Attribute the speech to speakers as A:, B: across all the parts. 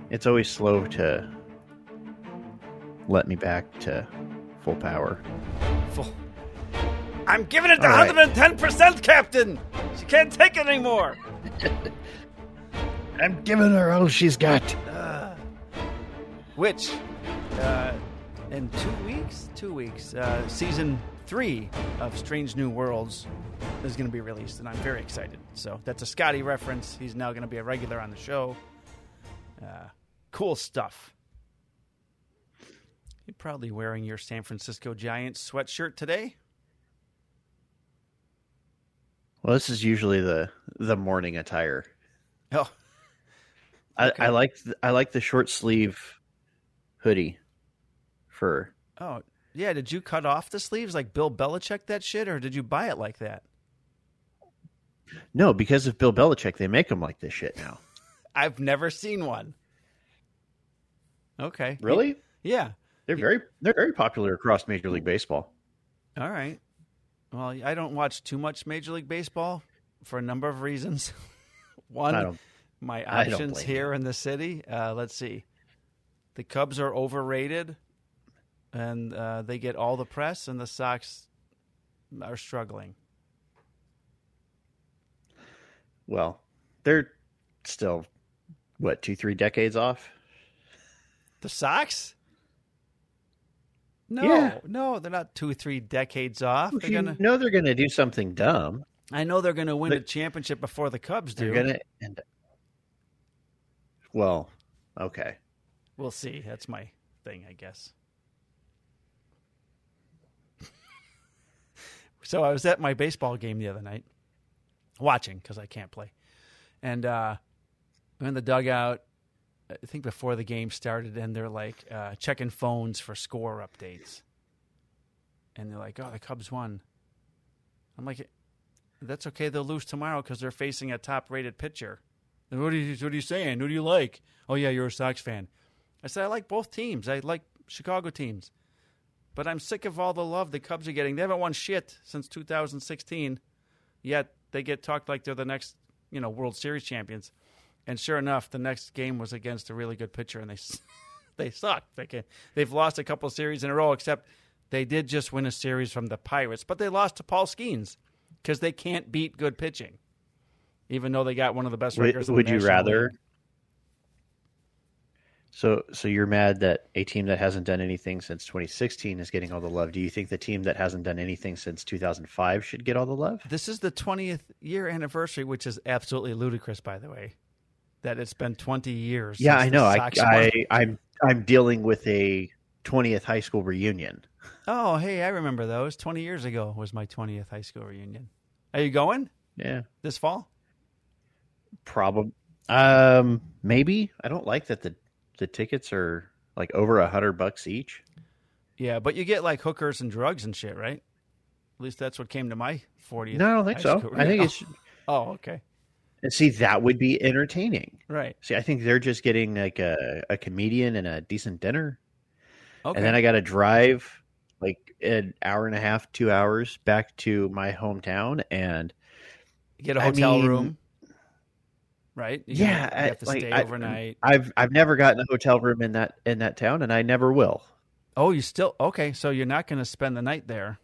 A: it's always slow to let me back to full power.
B: I'm giving it
A: All right.
B: 110%, Captain. She can't take it anymore.
A: I'm giving her all she's got.
B: Which, in 2 weeks, season 3 of Strange New Worlds is going to be released, and I'm very excited. So that's a Scotty reference. He's now going to be a regular on the show. Cool stuff. You're probably wearing your San Francisco Giants sweatshirt today.
A: Well, this is usually the morning attire.
B: Oh, okay.
A: I like the short sleeve hoodie for.
B: Oh, yeah. Did you cut off the sleeves like Bill Belichick that shit, or did you buy it like that?
A: No, because of Bill Belichick, they make them like this shit now.
B: I've never seen one. Okay.
A: Really?
B: Yeah.
A: They're very popular across Major League Baseball.
B: All right. Well, I don't watch too much Major League Baseball for a number of reasons. One, my options here in the city. Let's see. The Cubs are overrated, and they get all the press, and the Sox are struggling.
A: Well, they're still, 2-3 decades off?
B: The Sox? No, they're not 2-3 decades off.
A: They're going to do something dumb.
B: I know they're going to win a championship before the Cubs do.
A: They're going to. Well, okay.
B: We'll see. That's my thing, I guess. So I was at my baseball game the other night, watching because I can't play, and I'm in the dugout. I think before the game started, and they're like checking phones for score updates. And they're like, oh, the Cubs won. I'm like, that's okay. They'll lose tomorrow because they're facing a top-rated pitcher. And what are you saying? Who do you like? Oh, yeah, you're a Sox fan. I said, I like both teams. I like Chicago teams. But I'm sick of all the love the Cubs are getting. They haven't won shit since 2016, yet they get talked like they're the next, World Series champions. And sure enough, the next game was against a really good pitcher, and they sucked. They've lost a couple series in a row, except they did just win a series from the Pirates. But they lost to Paul Skeens because they can't beat good pitching, even though they got one of the best records in the National League. Would you rather?
A: So you're mad that a team that hasn't done anything since 2016 is getting all the love. Do you think the team that hasn't done anything since 2005 should get all the love?
B: This is the 20th year anniversary, which is absolutely ludicrous, by the way. That it's been 20 years.
A: Yeah, I know. I'm dealing with a 20th high school reunion.
B: Oh, hey, I remember those. 20 years ago was my 20th high school reunion. Are you going?
A: Yeah.
B: This fall?
A: Probably. Maybe. I don't like that the tickets are like over $100 each.
B: Yeah, but you get like hookers and drugs and shit, right? At least that's what came to my 40th.
A: No, I don't think so. I think it's.
B: Oh, okay.
A: And see, that would be entertaining.
B: Right.
A: See, I think they're just getting like a comedian and a decent dinner.
B: Okay.
A: And then I got to drive like an hour and a half, 2 hours back to my hometown and
B: get a hotel room. Right?
A: You
B: have to stay overnight.
A: I've never gotten a hotel room in that town, and I never will.
B: Oh, you still okay? So you're not going to spend the night there.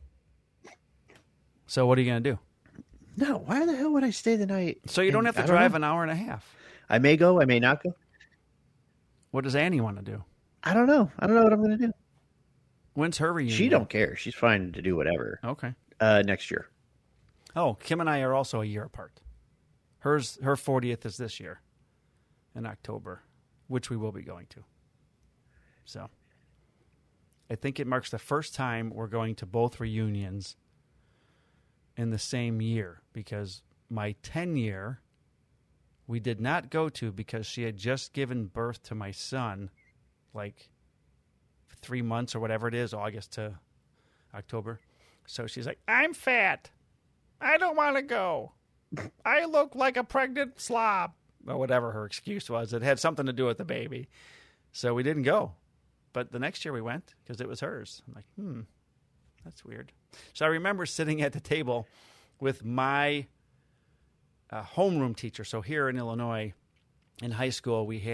B: So what are you going to do?
A: No, why the hell would I stay the night?
B: So you don't have to drive an hour and a half.
A: I may go, I may not go.
B: What does Annie want to do?
A: I don't know. I don't know what I'm going to do.
B: When's her reunion?
A: She don't care. She's fine to do whatever.
B: Okay.
A: Next year.
B: Oh, Kim and I are also a year apart. Her 40th is this year in October, which we will be going to. So I think it marks the first time we're going to both reunions in the same year, because my 10-year we did not go to because she had just given birth to my son, like 3 months or whatever it is, August to October. So she's like, I'm fat. I don't want to go. I look like a pregnant slob. Or whatever her excuse was. It had something to do with the baby. So we didn't go. But the next year we went because it was hers. I'm like, that's weird. So I remember sitting at the table with my homeroom teacher. So here in Illinois, in high school, we had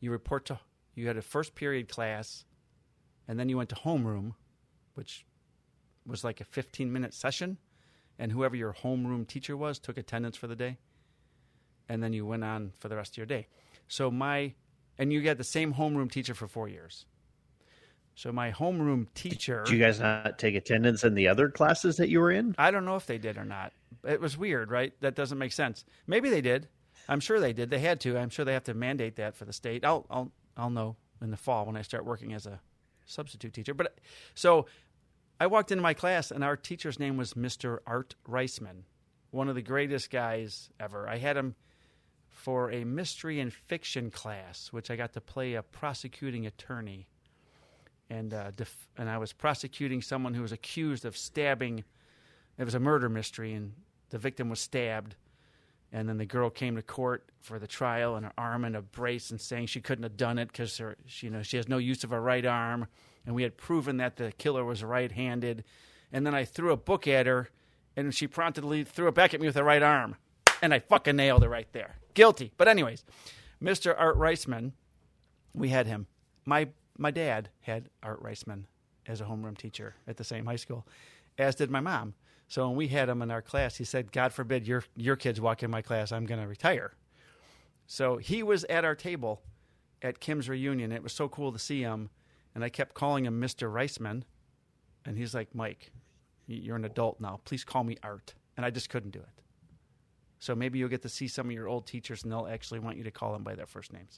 B: you had a first period class, and then you went to homeroom, which was like a 15-minute session, and whoever your homeroom teacher was took attendance for the day, and then you went on for the rest of your day. And you had the same homeroom teacher for 4 years. So my homeroom teacher...
A: Did you guys not take attendance in the other classes that you were in?
B: I don't know if they did or not. It was weird, right? That doesn't make sense. Maybe they did. I'm sure they did. They had to. I'm sure they have to mandate that for the state. I'll know in the fall when I start working as a substitute teacher. But so I walked into my class, and our teacher's name was Mr. Art Reisman, one of the greatest guys ever. I had him for a mystery and fiction class, which I got to play a prosecuting attorney. And I was prosecuting someone who was accused of stabbing. It was a murder mystery, and the victim was stabbed. And then the girl came to court for the trial in her arm in a brace and saying she couldn't have done it because she has no use of her right arm. And we had proven that the killer was right-handed. And then I threw a book at her, and she promptly threw it back at me with her right arm. And I fucking nailed it right there. Guilty. But anyways, Mr. Art Reisman, we had him. My dad had Art Reisman as a homeroom teacher at the same high school, as did my mom. So when we had him in our class, he said, God forbid your kids walk in my class, I'm going to retire. So he was at our table at Kim's reunion. It was so cool to see him. And I kept calling him Mr. Reisman. And he's like, Mike, you're an adult now. Please call me Art. And I just couldn't do it. So maybe you'll get to see some of your old teachers, and they'll actually want you to call them by their first names.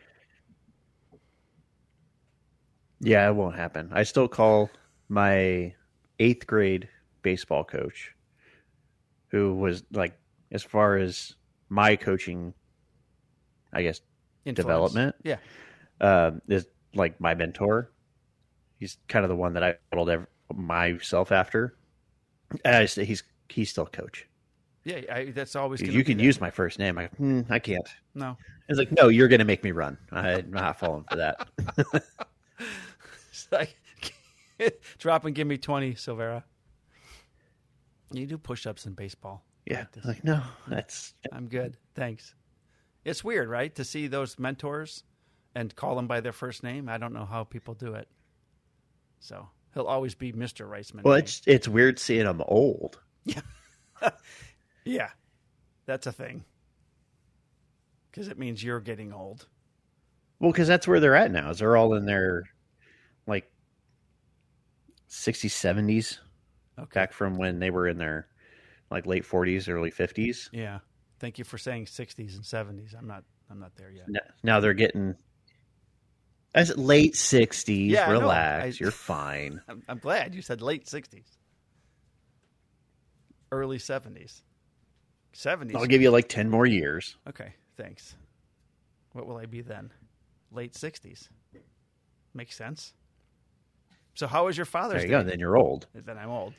A: Yeah, it won't happen. I still call my 8th grade baseball coach, who was like, as far as my coaching, I guess, development, is like my mentor. He's kind of the one that I modeled myself after. He's still coach.
B: Yeah, that's always.
A: You can use my first name. I can't.
B: No.
A: It's like, no, you're going to make me run. I'm not falling for that.
B: It's like, drop and give me 20, Silvera. You do push-ups in baseball.
A: Yeah. Like, no,
B: I'm good. Thanks. It's weird, right? To see those mentors and call them by their first name. I don't know how people do it. So he'll always be Mr. Reisman.
A: Well, it's weird seeing him old.
B: Yeah. Yeah. That's a thing. Because it means you're getting old.
A: Well, because that's where they're at now. Is they're all in their, like, 60s, 70s. Okay. Back from when they were in their, like, late 40s, early 50s.
B: Yeah. Thank you for saying 60s and 70s. I'm not there yet.
A: Now they're getting late 60s.
B: Yeah,
A: relax. You're fine.
B: I'm glad you said late 60s. Early 70s. 70s.
A: I'll give you like 10 more years.
B: Okay, thanks. What will I be then? Late 60s. Makes sense. So how was your Father's Day?
A: There you go. Then you're old.
B: Then I'm old.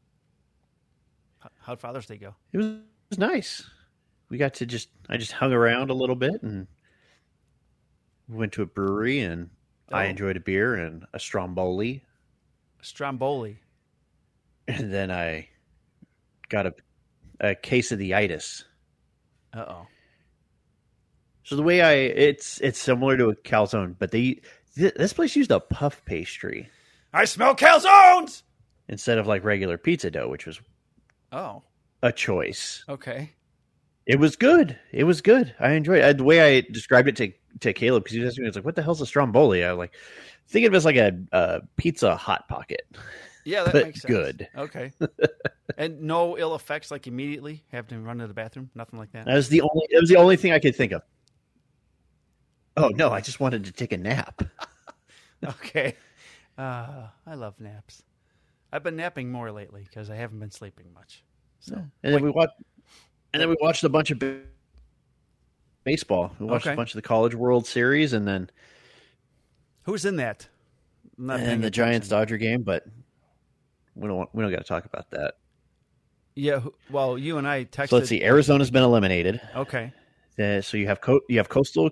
B: How'd Father's Day go?
A: It was nice. We got to I just hung around a little bit and went to a brewery, and I enjoyed a beer and a Stromboli.
B: Stromboli.
A: And then I got a case of the itis.
B: Uh-oh.
A: So the way it's similar to a calzone, but this place used a puff pastry.
B: I smell calzones!
A: Instead of like regular pizza dough, which was a choice.
B: Okay.
A: It was good. I enjoyed it. The way I described it to Caleb, because he was asking me, it's like, what the hell's a Stromboli? I was like, think of it as like a pizza Hot Pocket.
B: Yeah, that makes sense.
A: Good.
B: Okay. And no ill effects, like immediately having to run to the bathroom? Nothing like that?
A: It was the only thing I could think of. Oh, no, I just wanted to take a nap.
B: Okay. I love naps. I've been napping more lately because I haven't been sleeping much. So,
A: and then we watched a bunch of baseball. We watched a bunch of the College World Series, and then
B: who's in that?
A: And the Giants-Dodger game, but we don't got to talk about that.
B: Yeah, well, you and I texted.
A: So let's see. Arizona's been eliminated.
B: Okay.
A: So you have Coastal.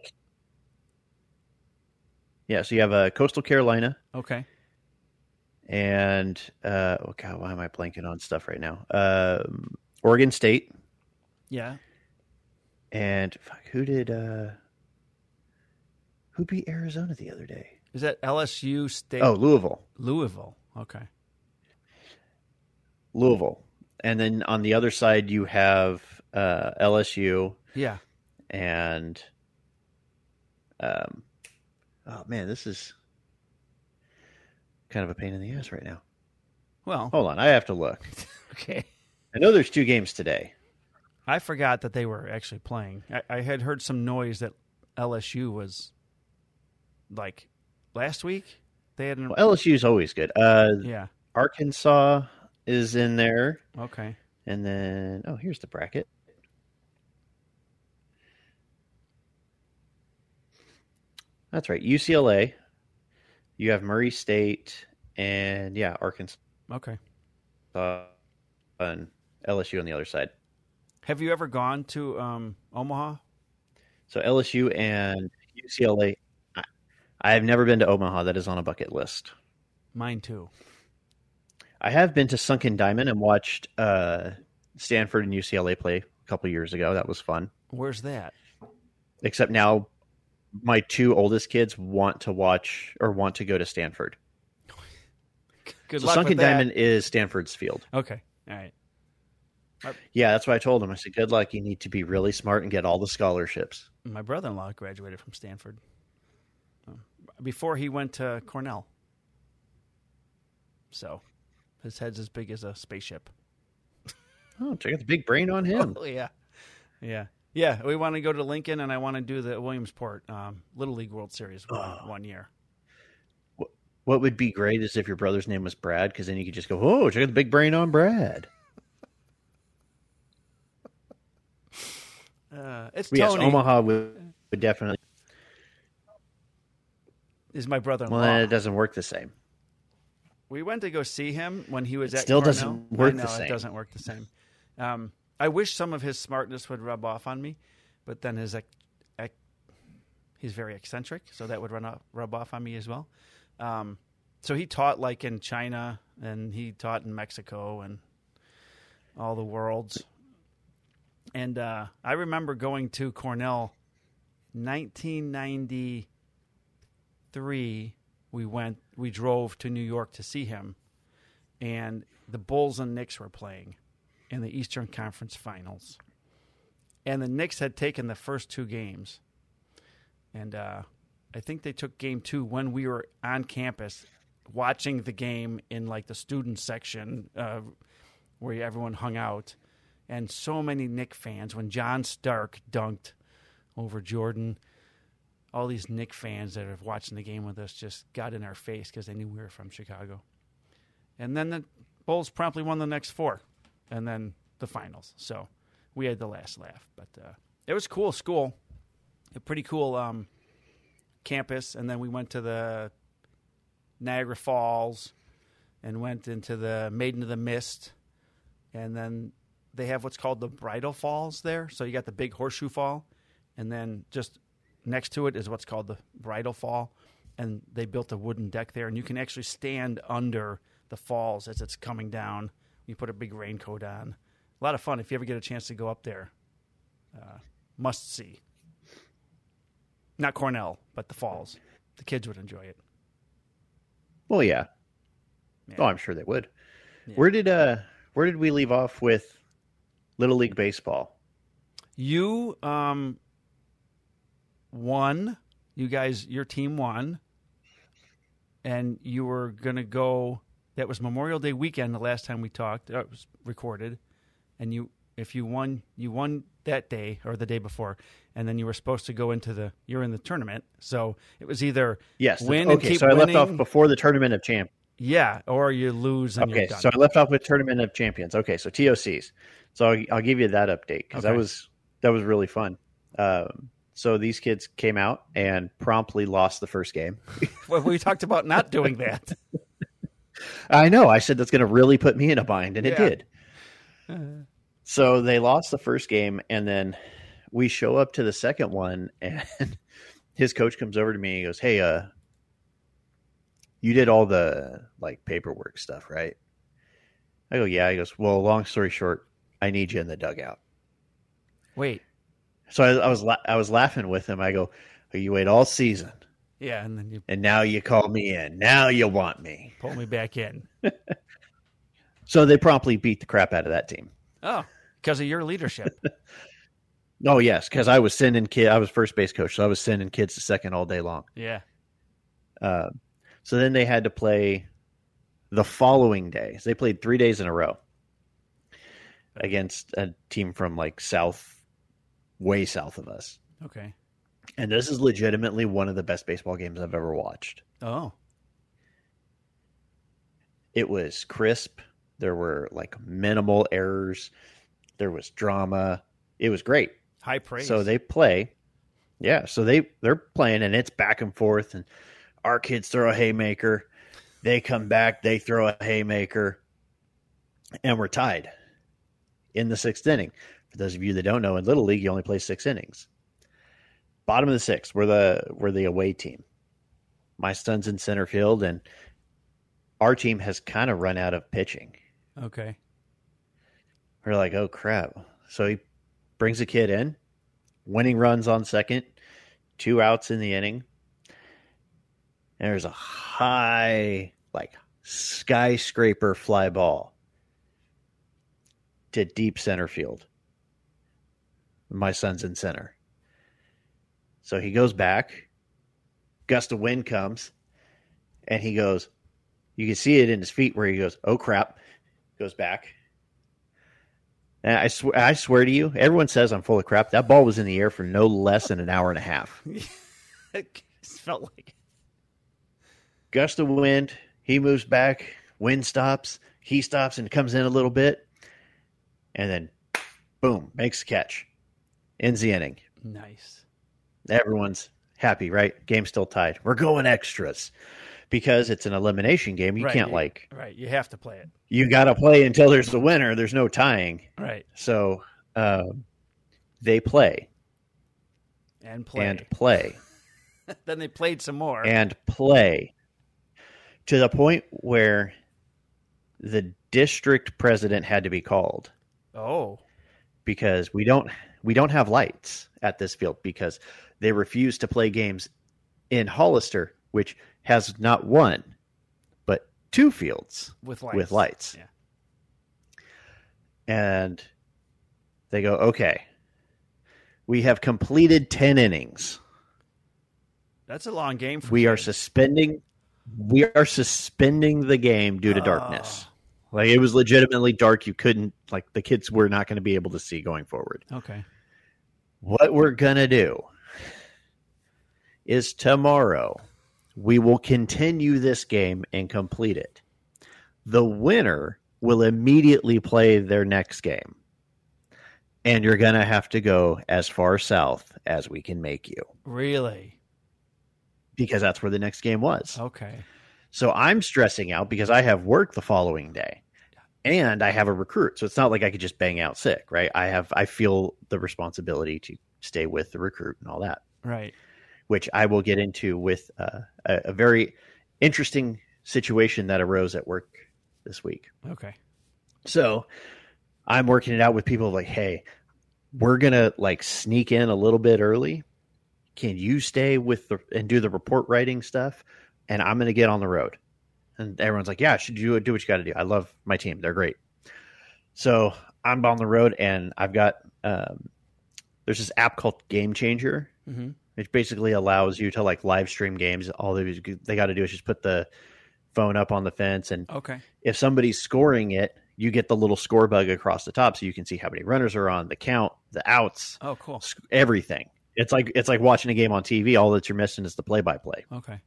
A: Yeah, so you have Coastal Carolina.
B: Okay.
A: And oh god, why am I blanking on stuff right now? Oregon State.
B: Yeah.
A: And who Who beat Arizona the other day?
B: Is that LSU State?
A: Oh, Louisville.
B: Louisville. Okay.
A: Louisville. And then on the other side, you have LSU.
B: Yeah.
A: And, oh man, this is kind of a pain in the ass right now.
B: Well,
A: hold on. I have to look.
B: Okay.
A: I know there's 2 games today.
B: I forgot that they were actually playing. I had heard some noise that LSU was like last week. They had
A: LSU's always good.
B: Yeah.
A: Arkansas is in there.
B: Okay.
A: And then, here's the bracket. That's right. UCLA. You have Murray State and, Arkansas.
B: Okay.
A: And LSU on the other side.
B: Have you ever gone to Omaha?
A: So LSU and UCLA. I have never been to Omaha. That is on a bucket list.
B: Mine too.
A: I have been to Sunken Diamond and watched Stanford and UCLA play a couple years ago. That was fun.
B: Where's that?
A: Except now my 2 oldest kids want to watch or want to go to Stanford.
B: Good
A: so
B: luck
A: Sunken
B: with that.
A: Diamond is Stanford's field.
B: Okay. All right.
A: Yeah, that's what I told him. I said, good luck. You need to be really smart and get all the scholarships.
B: My brother-in-law graduated from Stanford before he went to Cornell. So his head's as big as a spaceship.
A: Oh, check out the big brain on him.
B: Oh, yeah. Yeah. Yeah, we want to go to Lincoln, and I want to do the Williamsport Little League World Series one year.
A: What would be great is if your brother's name was Brad, because then you could just go, oh, check out the big brain on Brad.
B: It's
A: Yes,
B: Tony.
A: Omaha would definitely.
B: Is my brother-in-law.
A: Well, it doesn't work the same.
B: We went to go see him when he was at
A: still
B: Cornell.
A: doesn't work the
B: No,
A: same.
B: it doesn't work the same. I wish some of his smartness would rub off on me, but then he's very eccentric, so that would rub off on me as well. So he taught like in China, and he taught in Mexico, and all the worlds. And I remember going to Cornell, 1993. We drove to New York to see him, and the Bulls and Knicks were playing in the Eastern Conference Finals. And the Knicks had taken the first 2 games. And I think they took game 2 when we were on campus watching the game in like the student section where everyone hung out. And so many Knick fans, when John Stark dunked over Jordan, all these Knick fans that are watching the game with us just got in our face because they knew we were from Chicago. And then the Bulls promptly won the next 4, and then the finals. So we had the last laugh. But it was cool school, a pretty cool campus. And then we went to the Niagara Falls and went into the Maiden of the Mist. And then they have what's called the Bridal Falls there. So you got the big horseshoe fall, and then just next to it is what's called the Bridal Fall. And they built a wooden deck there, and you can actually stand under the falls as it's coming down. You put a big raincoat on. A lot of fun. If you ever get a chance to go up there, must see. Not Cornell, but the falls. The kids would enjoy it.
A: Well, yeah.
B: Yeah.
A: Oh, I'm sure they would.
B: Yeah.
A: Where did we leave off with Little League Baseball?
B: You won. You guys, your team won. And you were going to go. That was Memorial Day weekend the last time we talked. It was recorded. And if you won that day or the day before. And then you were supposed to go you're in the tournament. So it was either win and keep
A: so I
B: winning.
A: left off before the Tournament of Champions.
B: Yeah, or you lose and you're done.
A: So I left off with Tournament of Champions. Okay, so TOCs. So I'll give you that update because that was really fun. So these kids came out and promptly lost the first game.
B: Well, we talked about not doing that.
A: I know. I said that's going to really put me in a bind, and it did. So they lost the first game, and then we show up to the second one, and his coach comes over to me and he goes, "Hey, you did all the paperwork stuff, right?" I go, "Yeah." He goes, "Well, long story short, I need you in the dugout."
B: Wait.
A: So I was laughing with him. I go, "You wait all season
B: Yeah, and then you
A: And now you call me in. Now you want me.
B: pull me back in.
A: So they promptly beat the crap out of that team.
B: Oh, because of your leadership.
A: Oh, yes, because I was sending kids. I was first base coach, so I was sending kids to second all day long.
B: Yeah.
A: So then they had to play the following day. So they played 3 days in a row against a team from like way south of us.
B: Okay.
A: And this is legitimately one of the best baseball games I've ever watched.
B: Oh.
A: It was crisp. There were like minimal errors. There was drama. It was great.
B: High praise.
A: So they play. Yeah, so they're playing and it's back and forth, and our kids throw a haymaker. They come back, they throw a haymaker, and we're tied in the 6th inning. For those of you that don't know, in Little League you only play 6 innings. Bottom of the 6th, we're the away team. My son's in center field, and our team has kind of run out of pitching.
B: Okay.
A: We're like, oh crap. So he brings a kid in, winning runs on second, 2 outs in the inning. And there's a high, like skyscraper fly ball to deep center field. My son's in center. So he goes back, gust of wind comes, and he goes, you can see it in his feet where he goes, oh crap, goes back. And I swear to you, everyone says I'm full of crap. That ball was in the air for no less than an hour and a half.
B: It felt like
A: Gust of wind, he moves back, wind stops, he stops and comes in a little bit, and then boom, makes the catch. Ends the inning.
B: nice.
A: Everyone's happy, right? Game's still tied. We're going extras because it's an elimination game. You
B: Right.
A: can't
B: Right. You have to play it.
A: you got to play until there's a winner. There's no tying.
B: Right.
A: So they play
B: And play.
A: and play
B: Then they played some more.
A: and play to the point where the district president had to be called
B: Oh.
A: because we don't have lights at this field because they refuse to play games in Hollister, which has not one but 2 fields
B: With lights.
A: with lights.
B: Yeah.
A: And they go, okay, we have completed 10 innings.
B: That's a long game for
A: We are
B: kids.
A: suspending the game due to darkness.
B: Oh.
A: Like it was legitimately dark. You couldn't, like, the kids were not going to be able to see going forward.
B: Okay.
A: What we're going to do is tomorrow we will continue this game and complete it. The winner will immediately play their next game. And you're going to have to go as far south as we can make you
B: Really?
A: because that's where the next game was.
B: Okay.
A: So I'm stressing out because I have work the following day and I have a recruit. So it's not like I could just bang out sick, right? I feel the responsibility to stay with the recruit and all that,
B: Right.
A: which I will get into with a very interesting situation that arose at work this week.
B: Okay.
A: So I'm working it out with people like, hey, we're going to like sneak in a little bit early. Can you stay with and do the report writing stuff? And I'm going to get on the road. And everyone's like, yeah, should you do what you got to do. I love my team. They're great. So I'm on the road and I've got, there's this app called Game Changer,
B: Mm-hmm.
A: which basically allows you to like live stream games. All they got to do is just put the phone up on the fence. And
B: Okay.
A: if somebody's scoring it, you get the little score bug across the top so you can see how many runners are on, the count, the outs,
B: Oh, cool.
A: everything. It's like watching a game on TV. All that you're missing is the play-by-play.
B: Okay.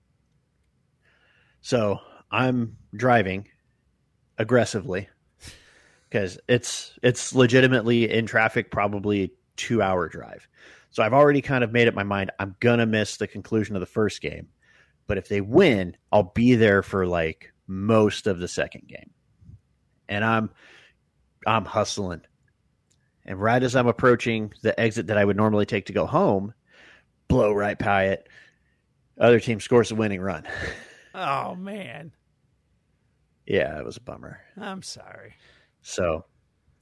A: So I'm driving aggressively because it's legitimately in traffic, probably a 2-hour drive. So I've already kind of made up my mind. I'm gonna miss the conclusion of the first game, but if they win, I'll be there for like most of the second game. And I'm hustling. And right as I'm approaching the exit that I would normally take to go home, blow right by it. Other team scores a winning run.
B: Oh, man.
A: Yeah, it was a bummer.
B: I'm sorry.
A: So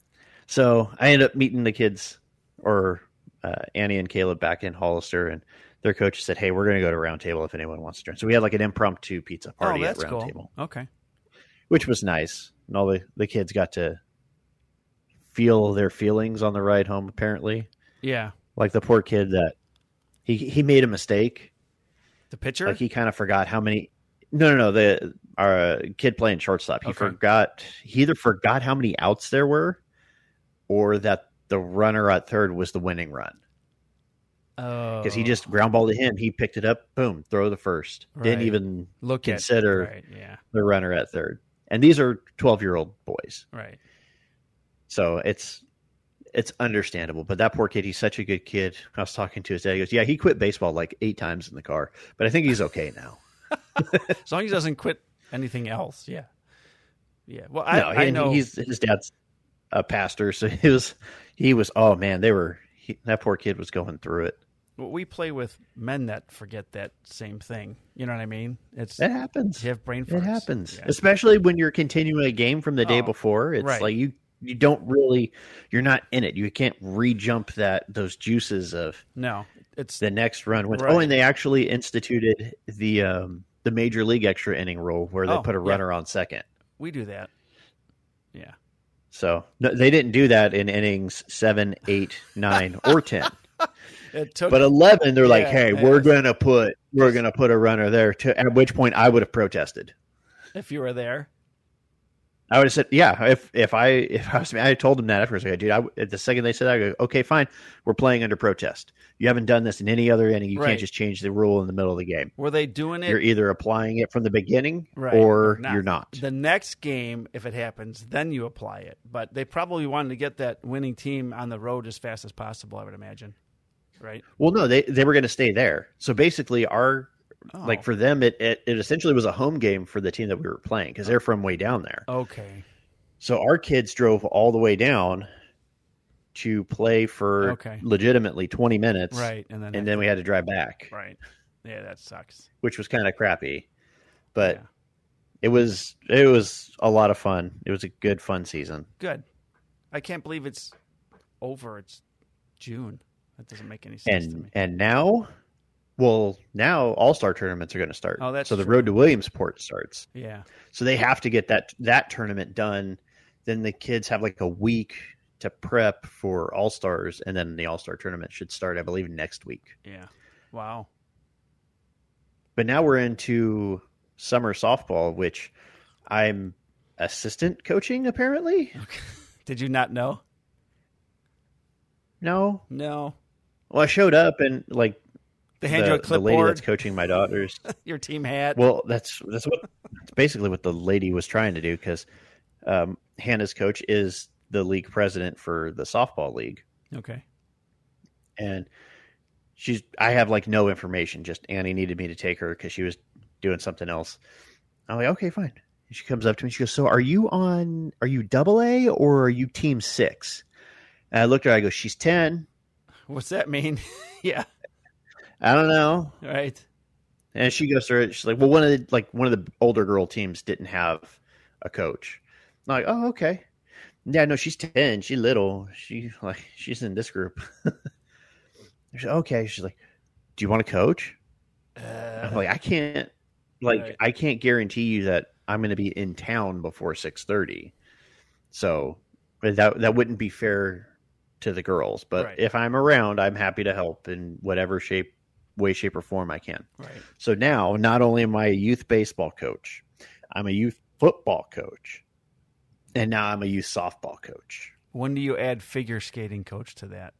A: I ended up meeting the kids, or Annie and Caleb, back in Hollister, and their coach said, "Hey, we're going to go to Round Table if anyone wants to join." So we had like an impromptu pizza party at
B: that's
A: Round
B: cool.
A: Table,
B: Okay.
A: which was nice, and all the kids got to feel their feelings on the ride home. Apparently,
B: Yeah.
A: like the poor kid that he made a mistake.
B: The pitcher?
A: Like he kind of forgot how many. No. Our kid playing shortstop. He He either forgot how many outs there were, or that the runner at third was the winning run.
B: Oh.
A: Because he just ground ball to him. He picked it up. Boom. Throw the first. Didn't even consider the runner at third. And these are 12-year-old boys.
B: Right.
A: So it's understandable. But that poor kid, he's such a good kid. I was talking to his dad. He goes, yeah, he quit baseball like 8 times in the car. But I think he's okay now.
B: As long as he doesn't quit anything else. Yeah. Yeah. Well,
A: I know. His dad's a pastor. So he was, oh man, that poor kid was going through it.
B: Well, we play with men that forget that same thing. You know what I mean?
A: It happens.
B: You have brain farts.
A: It happens. Yeah. Especially when you're continuing a game from the day before. It's like you don't really, you're not in it. You can't re-jump those juices of
B: it's
A: the next run. And they actually instituted the major league extra inning rule where they put a runner on second.
B: We do that. Yeah.
A: So no, they didn't do that in innings 7, 8, 9, or 10. But 11, they're like, "Hey, we're gonna put a runner there." At which point, I would have protested.
B: If you were there,
A: I would have said, "Yeah." If I was me, I told them that afterwards. Like, dude, the second they said that, I go, "Okay, fine. We're playing under protest. You haven't done this in any other inning. You can't just change the rule in the middle of the game."
B: Were they doing it?
A: You're either applying it from the beginning or you're not.
B: The next game, if it happens, then you apply it. But they probably wanted to get that winning team on the road as fast as possible, I would imagine. Right.
A: Well, no, they were going to stay there. So basically, for them, it essentially was a home game for the team that we were playing because they're from way down there.
B: Okay.
A: So our kids drove all the way down to play for legitimately 20 minutes,
B: right?
A: And then we had to drive back,
B: right? Yeah, that sucks.
A: Which was kind of crappy, but it was a lot of fun. It was a good, fun season.
B: Good. I can't believe it's over. It's June. That doesn't make any sense to me.
A: And now all-star tournaments are going to start.
B: Oh, that's
A: so
B: true.
A: The Road to Williamsport starts.
B: Yeah.
A: So they have to get that tournament done. Then the kids have like a week to prep for all-stars, and then the all-star tournament should start, I believe, next week.
B: Yeah. Wow.
A: But now we're into summer softball, which I'm assistant coaching, apparently.
B: Okay. Did you not know?
A: No. Well, I showed up and like
B: they hand you a clipboard.
A: The lady that's coaching my daughters,
B: your team hat.
A: Well, that's basically what the lady was trying to do because Hannah's coach is the league president for the softball league.
B: Okay.
A: And I have like no information. Just Annie needed me to take her because she was doing something else. I'm like, okay, fine. And she comes up to me. She goes, "So are you double A or are you team 6?" And I looked at her. I go, "She's 10.
B: What's that mean? Yeah.
A: I don't know.
B: Right.
A: And she goes through it. She's like, well, one of the older girl teams didn't have a coach. I'm like, oh, okay. Yeah, no, she's 10. She's little. She's in this group. She's like, okay. She's like, do you want to coach? I'm like, I can't guarantee you that I'm going to be in town before 6:30. So that wouldn't be fair to the girls, but if I'm around, I'm happy to help in whatever way, shape, or form I can.
B: Right.
A: So now, not only am I a youth baseball coach, I'm a youth football coach, and now I'm a youth softball coach.
B: When do you add figure skating coach to that?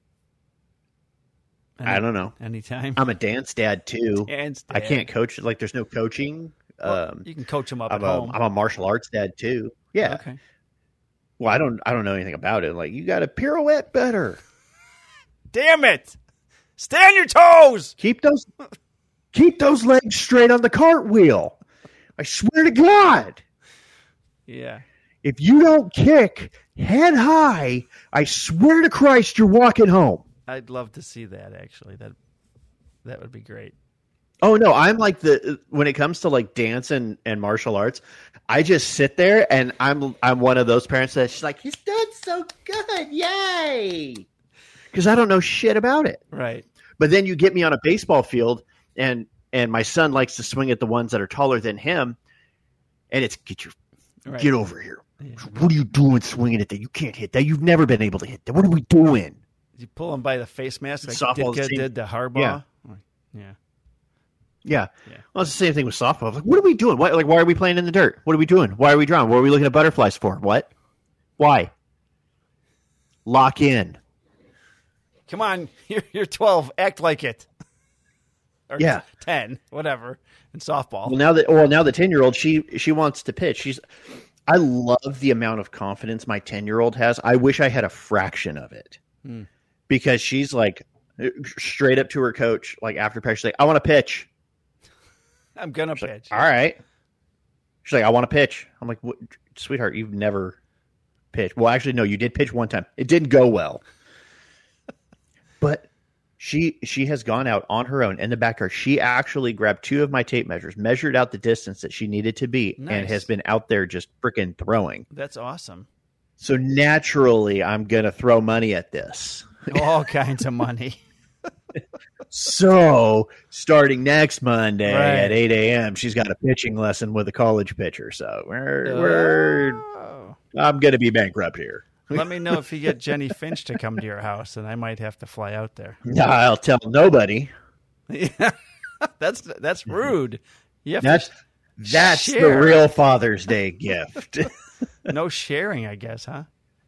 A: I don't know.
B: Anytime.
A: I'm a dance dad too.
B: Dance dad.
A: I can't coach. Like, there's no coaching.
B: Well, you can coach them up at home.
A: I'm a martial arts dad too. Yeah.
B: Okay.
A: Well, I don't know anything about it. Like, you got to pirouette better.
B: Damn it! Stay on your toes.
A: Keep those legs straight on the cartwheel. I swear to God.
B: Yeah.
A: If you don't kick head high, I swear to Christ, you're walking home.
B: I'd love to see that. Actually, that would be great.
A: Oh no, I'm like when it comes to like dance and martial arts, I just sit there and I'm one of those parents that's like, he's done so good, yay! Because I don't know shit about it.
B: Right.
A: But then you get me on a baseball field, and my son likes to swing at the ones that are taller than him, and it's get over here. Yeah. What are you doing swinging at that? You can't hit that. You've never been able to hit that. What are we doing?
B: You pull him by the face mask like
A: Softball
B: did to Harbaugh?
A: Yeah. Well, it's the same thing with softball. Like, what are we doing? Why are we playing in the dirt? What are we doing? Why are we drawing? What are we looking at butterflies for? What? Why? Lock in.
B: Come on, you're 12. Act like it. Or 10, whatever. In softball.
A: Well, now the 10-year-old, she wants to pitch. I love the amount of confidence my 10-year-old has. I wish I had a fraction of it, because she's like straight up to her coach, like after practice, she's like, "I want to pitch.
B: I'm gonna pitch."
A: Like, all right. She's like, "I want to pitch." I'm like, what, sweetheart, you've never pitched. Well, actually, no, you did pitch one time. It didn't go well. But she has gone out on her own in the backyard. She actually grabbed 2 of my tape measures, measured out the distance that she needed to be, and has been out there just freaking throwing.
B: That's awesome.
A: So naturally, I'm going to throw money at this.
B: All kinds of money.
A: So starting next Monday at 8 a.m., she's got a pitching lesson with a college pitcher. So I'm going to be bankrupt here.
B: Let me know if you get Jenny Finch to come to your house, and I might have to fly out there.
A: No, I'll tell nobody.
B: Yeah, that's rude.
A: That's the real Father's Day gift.
B: No sharing, I guess, huh?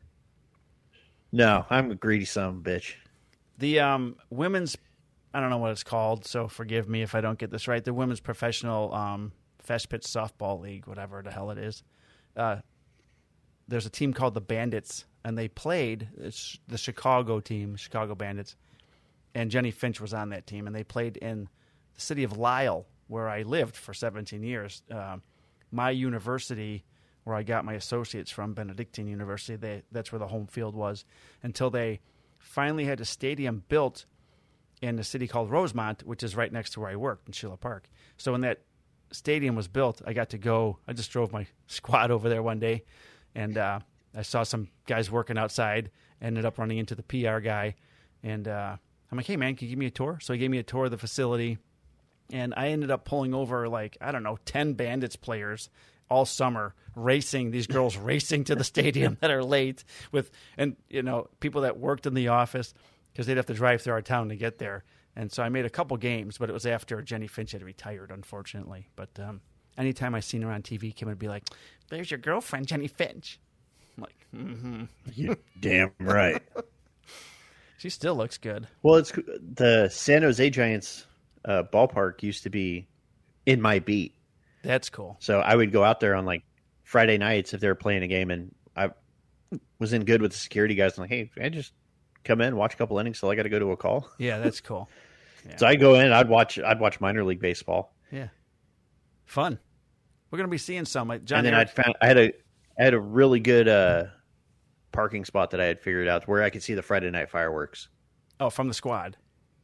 A: No, I'm a greedy son of a bitch.
B: The women's, I don't know what it's called, so forgive me if I don't get this right. The women's professional fast pitch softball league, whatever the hell it is. There's a team called the Bandits, and they played the Chicago team, Chicago Bandits, and Jenny Finch was on that team, and they played in the city of Lisle, where I lived for 17 years. My university, where I got my associates from, Benedictine University, that's where the home field was, until they finally had a stadium built in a city called Rosemont, which is right next to where I worked in Sheila Park. So when that stadium was built, I got to go. I just drove my squad over there one day, and I saw some guys working outside, ended up running into the PR guy, and I'm like, "Hey, man, can you give me a tour?" So he gave me a tour of the facility, and I ended up pulling over, 10 Bandits players all summer, these girls racing to the stadium that are late and people that worked in the office because they'd have to drive through our town to get there. And so I made a couple games, but it was after Jenny Finch had retired, unfortunately. But anytime I seen her on TV, Kim would be like, "There's your girlfriend, Jenny Finch." I'm like, mm-hmm.
A: You're damn right.
B: She still looks good.
A: Well, it's the San Jose Giants ballpark used to be in my beat.
B: That's cool.
A: So I would go out there on Friday nights if they were playing a game, and I was in good with the security guys. I'm like, "Hey, I just come in, watch a couple innings till I got to go to a call."
B: Yeah, that's cool. Yeah.
A: So I go in, I'd watch minor league baseball.
B: Yeah, fun. We're gonna be seeing some. John
A: and then I had a really good parking spot that I had figured out where I could see the Friday night fireworks.
B: Oh, from the squad.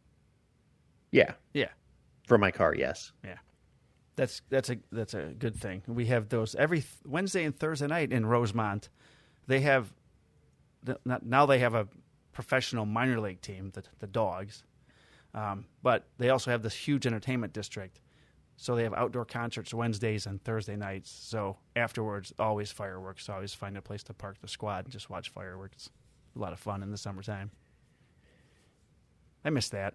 A: Yeah. From my car, yes.
B: Yeah. That's a good thing. We have those every Wednesday and Thursday night in Rosemont. They have now they have a professional minor league team, the Dogs, but they also have this huge entertainment district. So they have outdoor concerts Wednesdays and Thursday nights. So afterwards, always fireworks. So I always find a place to park the squad and just watch fireworks. A lot of fun in the summertime. I miss that.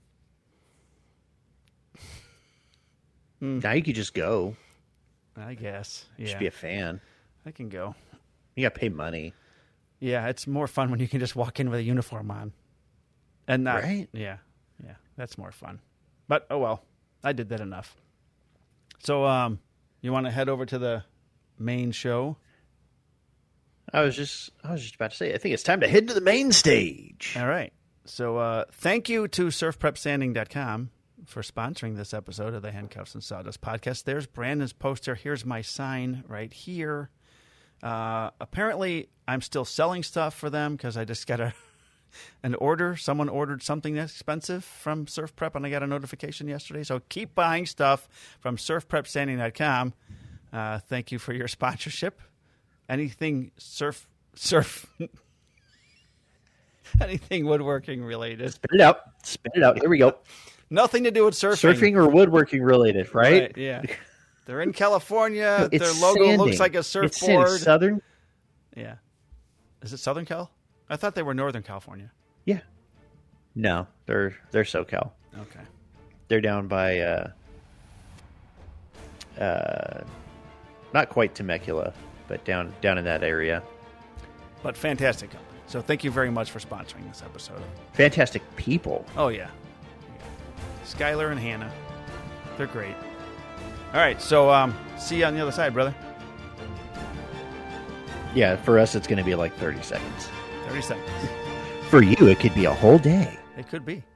A: Now you could just go.
B: I guess. Yeah.
A: Just be a fan.
B: I can go.
A: You got to pay money.
B: Yeah, it's more fun when you can just walk in with a uniform on. And not,
A: right?
B: Yeah, that's more fun. But, oh well, I did that enough. So, you want to head over to the main show?
A: I was just about to say, I think it's time to head to the main stage.
B: All right. So, thank you to surfprepsanding.com for sponsoring this episode of the Handcuffs and Sawdust podcast. There's Brandon's poster. Here's my sign right here. Apparently, I'm still selling stuff for them because I just got an order. Someone ordered something that's expensive from Surf Prep, and I got a notification yesterday. So keep buying stuff from surfprepsanding.com. Thank you for your sponsorship. Anything surf. Anything woodworking related.
A: Spit it out. Spit it out. Here we go.
B: Nothing to do with surfing.
A: Surfing or woodworking related, right?
B: Yeah. They're in California.
A: It's
B: Their logo
A: sanding.
B: looks like a
A: It's
B: surfboard.
A: Southern.
B: Yeah. Is it Southern Cal? I thought they were Northern California.
A: Yeah. No, they're SoCal.
B: Okay.
A: They're down by not quite Temecula, but down in that area.
B: But fantastic company. So thank you very much for sponsoring this episode.
A: Fantastic people.
B: Oh, yeah. Skylar and Hannah. They're great. All right. So see you on the other side, brother.
A: Yeah, for us, it's going to be like 30 seconds.
B: 30 seconds.
A: For you, it could be a whole day.
B: It could be.